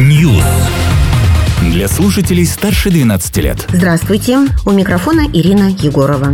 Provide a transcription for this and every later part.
News. Для слушателей старше 12 лет. Здравствуйте, у микрофона Ирина Егорова.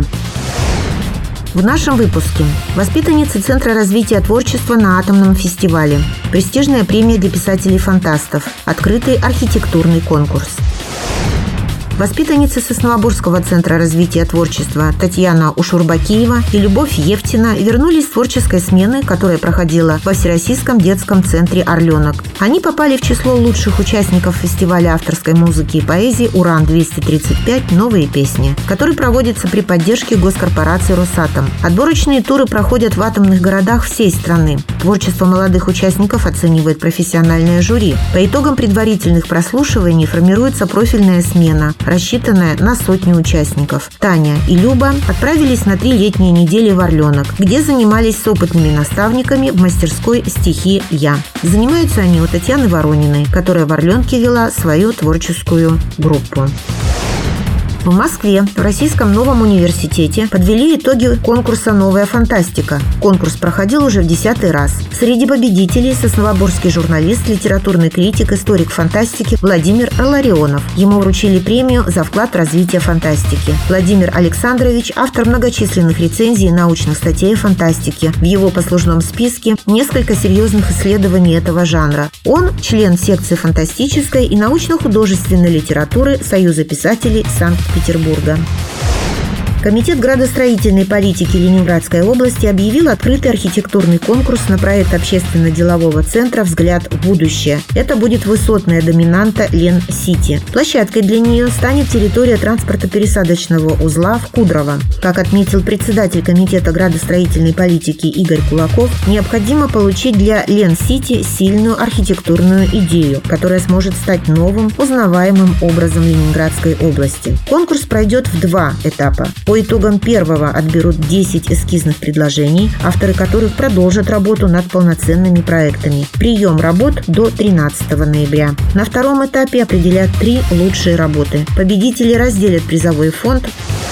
В нашем выпуске воспитанницы Центра развития творчества на атомном фестивале, престижная премия для писателей-фантастов, открытый архитектурный конкурс. Воспитанницы Сосновоборского центра развития творчества Татьяна Ушурбакиева и Любовь Евтина вернулись с творческой смены, которая проходила во Всероссийском детском центре «Орленок». Они попали в число лучших участников фестиваля авторской музыки и поэзии «Уран-235. Новые песни», который проводится при поддержке госкорпорации «Росатом». Отборочные туры проходят в атомных городах всей страны. Творчество молодых участников оценивает профессиональное жюри. По итогам предварительных прослушиваний формируется профильная смена, рассчитанная на сотню участников. Таня и Люба отправились на 3 летние недели в Орленок, где занимались с опытными наставниками в мастерской «Стихи Я». Занимаются они у Татьяны Ворониной, которая в Орленке вела свою творческую группу. В Москве в Российском новом университете подвели итоги конкурса «Новая фантастика». Конкурс проходил уже в 10-й раз. Среди победителей сосновоборский журналист, литературный критик, историк фантастики Владимир Ларионов. Ему вручили премию за вклад в развитие фантастики. Владимир Александрович – автор многочисленных рецензий и научных статей о фантастике. В его послужном списке несколько серьезных исследований этого жанра. Он – член секции фантастической и научно-художественной литературы Союза писателей Санкт-Петербурга. Комитет градостроительной политики Ленинградской области объявил открытый архитектурный конкурс на проект общественно-делового центра «Взгляд в будущее». Это будет высотная доминанта Лен-Сити. Площадкой для нее станет территория транспортно-пересадочного узла в Кудрово. Как отметил председатель Комитета градостроительной политики Игорь Кулаков, необходимо получить для Лен-Сити сильную архитектурную идею, которая сможет стать новым, узнаваемым образом Ленинградской области. Конкурс пройдет в 2 этапа. По итогам первого отберут 10 эскизных предложений, авторы которых продолжат работу над полноценными проектами. Прием работ до 13 ноября. На втором этапе определят 3 лучшие работы. Победители разделят призовой фонд.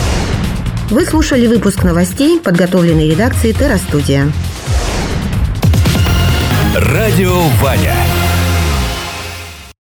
Вы слушали выпуск новостей, подготовленный редакцией Терра Студия. Радио Ваня.